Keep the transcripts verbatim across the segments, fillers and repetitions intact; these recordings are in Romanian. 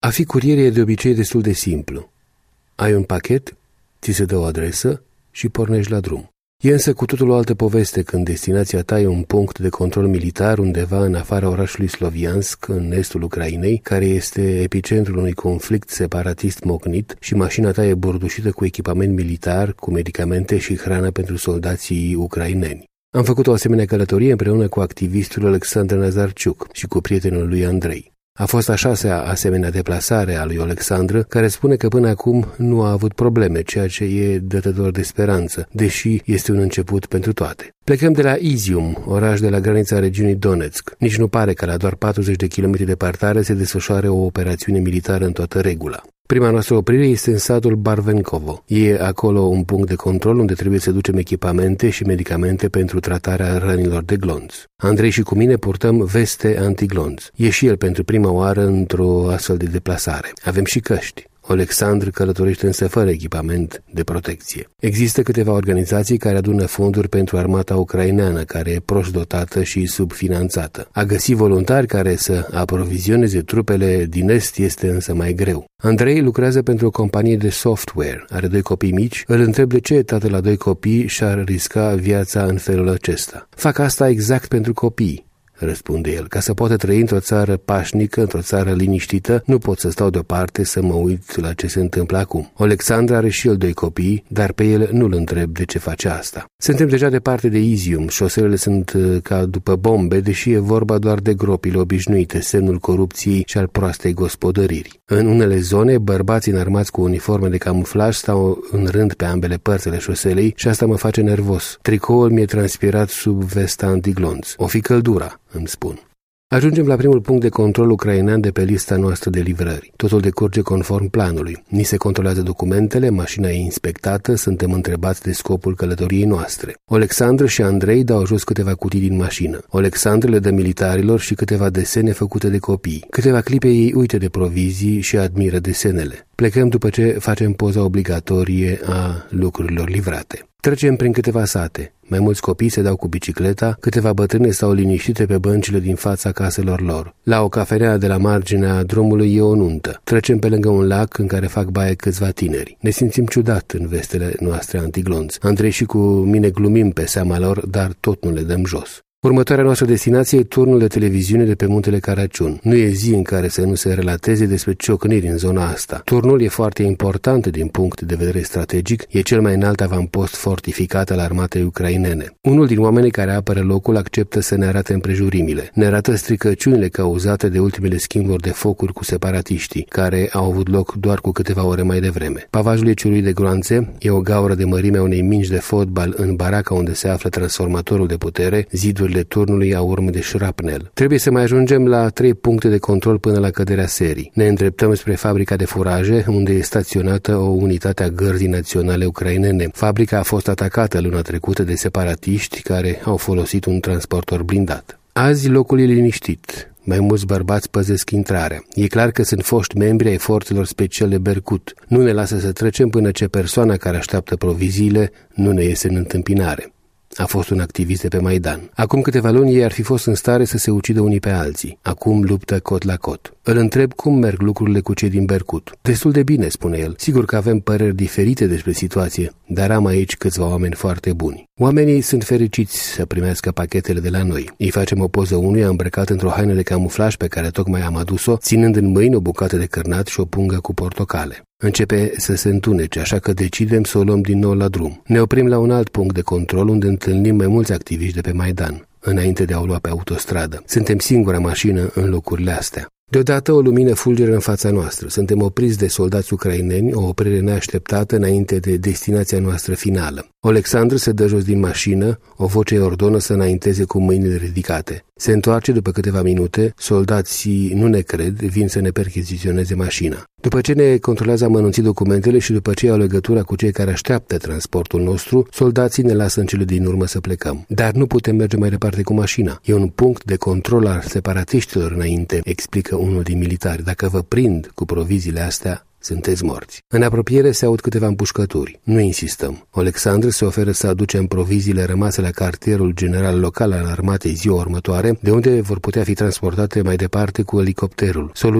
A fi curier e de obicei destul de simplu. Ai un pachet, ți se dă o adresă și pornești la drum. E însă cu totul o altă poveste când destinația ta e un punct de control militar undeva în afara orașului Sloviansk, în estul Ucrainei, care este epicentrul unui conflict separatist mocnit și mașina ta e bordușită cu echipament militar, cu medicamente și hrană pentru soldații ucraineni. Am făcut o asemenea călătorie împreună cu activistul Alexandru Nazarciuc și cu prietenul lui Andrei. A fost a șasea asemenea deplasare a lui Alexandru, care spune că până acum nu a avut probleme, ceea ce e dătător de speranță, deși este un început pentru toate. Plecăm de la Izium, oraș de la granița regiunii Donetsk. Nici nu pare că la doar patruzeci de kilometri departare se desfășoare o operațiune militară în toată regula. Prima noastră oprire este în satul Barvenkovo. E acolo un punct de control unde trebuie să ducem echipamente și medicamente pentru tratarea rănilor de glonț. Andrei și cu mine purtăm veste antiglonț. E și el pentru prima oară într-o astfel de deplasare. Avem și căști. Alexandru călătorește însă fără echipament de protecție. Există câteva organizații care adună fonduri pentru armata ucraineană, care e prost dotată și subfinanțată. A găsi voluntari care să aprovizioneze trupele din est este însă mai greu. Andrei lucrează pentru o companie de software, are doi copii mici, îl întreb de ce tatăl la doi copii și-ar risca viața în felul acesta. Fac asta exact pentru copii, răspunde el. Ca să poată trăi într-o țară pașnică, într-o țară liniștită, nu pot să stau deoparte să mă uit la ce se întâmplă acum. Alexandru are și el doi copii, dar pe el nu-l întreb de ce face asta. Suntem deja departe de Izium, șoselele sunt ca după bombe, deși e vorba doar de gropile obișnuite, semnul corupției și al proastei gospodăriri. În unele zone, bărbații înarmați cu uniforme de camuflaj stau în rând pe ambele părți ale șoselei și asta mă face nervos. Tricoul mi-e transpirat sub vesta antiglonț. O fi căldura, îmi spun. Ajungem la primul punct de control ucrainean de pe lista noastră de livrări. Totul decurge conform planului. Ni se controlează documentele, mașina e inspectată, suntem întrebați de scopul călătoriei noastre. Alexandru și Andrei dau jos câteva cutii din mașină. Alexandru le dă militarilor și câteva desene făcute de copii. Câteva clipe ei uită de provizii și admiră desenele. Plecăm după ce facem poza obligatorie a lucrurilor livrate. Trecem prin câteva sate. Mai mulți copii se dau cu bicicleta, câteva bătrâne stau liniștite pe băncile din fața caselor lor. La o cafenea de la marginea drumului e o nuntă. Trecem pe lângă un lac în care fac baie câțiva tineri. Ne simțim ciudat în vestele noastre antiglonț. Andrei și cu mine glumim pe seama lor, dar tot nu le dăm jos. Următoarea noastră destinație e turnul de televiziune de pe muntele Caraciun. Nu e zi în care să nu se relateze despre ciocniri în zona asta. Turnul e foarte important din punct de vedere strategic, e cel mai înalt avampost fortificat al armatei ucrainene. Unul din oamenii care apără locul acceptă să ne arate împrejurimile. Ne arată stricăciunile cauzate de ultimele schimburi de focuri cu separatiștii, care au avut loc doar cu câteva ore mai devreme. Pavajul e ciuruit de gloanțe, e o gaură de mărimea unei mingi de fotbal în baraca unde se află transformatorul de putere, ziduri turnului au urme de șrapnel. Trebuie să mai ajungem la trei puncte de control până la căderea serii. Ne îndreptăm spre fabrica de furaje, unde e staționată o unitate a Gărzii Naționale Ucrainene. Fabrica a fost atacată luna trecută de separatiști care au folosit un transportor blindat. Azi locul e liniștit. Mai mulți bărbați păzesc intrarea. E clar că sunt foști membri ai forțelor speciale Berkut. Nu ne lasă să trecem până ce persoana care așteaptă proviziile nu ne iese în întâmpinare. A fost un activist de pe Maidan. Acum câteva luni ei ar fi fost în stare să se ucidă unii pe alții. Acum luptă cot la cot. Îl întreb cum merg lucrurile cu cei din Berkut. Destul de bine, spune el. Sigur că avem păreri diferite despre situație, dar am aici câțiva oameni foarte buni. Oamenii sunt fericiți să primească pachetele de la noi. Îi facem o poză unuia îmbrăcat într-o haină de camuflaj pe care tocmai am adus-o, ținând în mâini o bucată de cârnat și o pungă cu portocale. Începe să se întunece, așa că decidem să o luăm din nou la drum. Ne oprim la un alt punct de control unde întâlnim mai mulți activiști de pe Maidan, înainte de a o lua pe autostradă. Suntem singura mașină în locurile astea. Deodată o lumină fulgeră în fața noastră. Suntem opriți de soldați ucraineni, o oprire neașteptată înainte de destinația noastră finală. Alexandru se dă jos din mașină, o voce îi ordonă să înainteze cu mâinile ridicate. Se întoarce după câteva minute, soldații nu ne cred, vin să ne percheziționeze mașina. După ce ne controlează amănunțit documentele și după ce iau legătura cu cei care așteaptă transportul nostru, soldații ne lasă în cele din urmă să plecăm. Dar nu putem merge mai departe cu mașina. E un punct de control al separatiștilor înainte, explică unul din militari. Dacă vă prind cu proviziile astea, sunteți morți. În apropiere se aud câteva împușcături. Nu insistăm. Alexandru se oferă să aducem proviziile rămase la cartierul general local al armatei ziua următoare, de unde vor putea fi transportate mai departe cu elicopterul. Soluția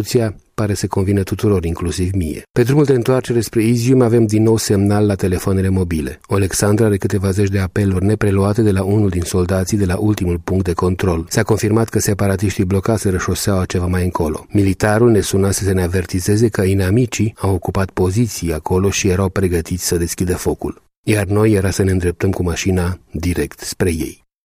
pare să convine tuturor, inclusiv mie. Pe drumul de întoarcere spre Izium avem din nou semnal la telefoanele mobile. Alexandra are câteva zeci de apeluri nepreluate de la unul din soldații de la ultimul punct de control. S-a confirmat că separatiștii blocaseră șoseaua ceva mai încolo. Militarul ne suna să ne avertizeze că inamicii au ocupat poziții acolo și erau pregătiți să deschidă focul. Iar noi era să ne îndreptăm cu mașina direct spre ei.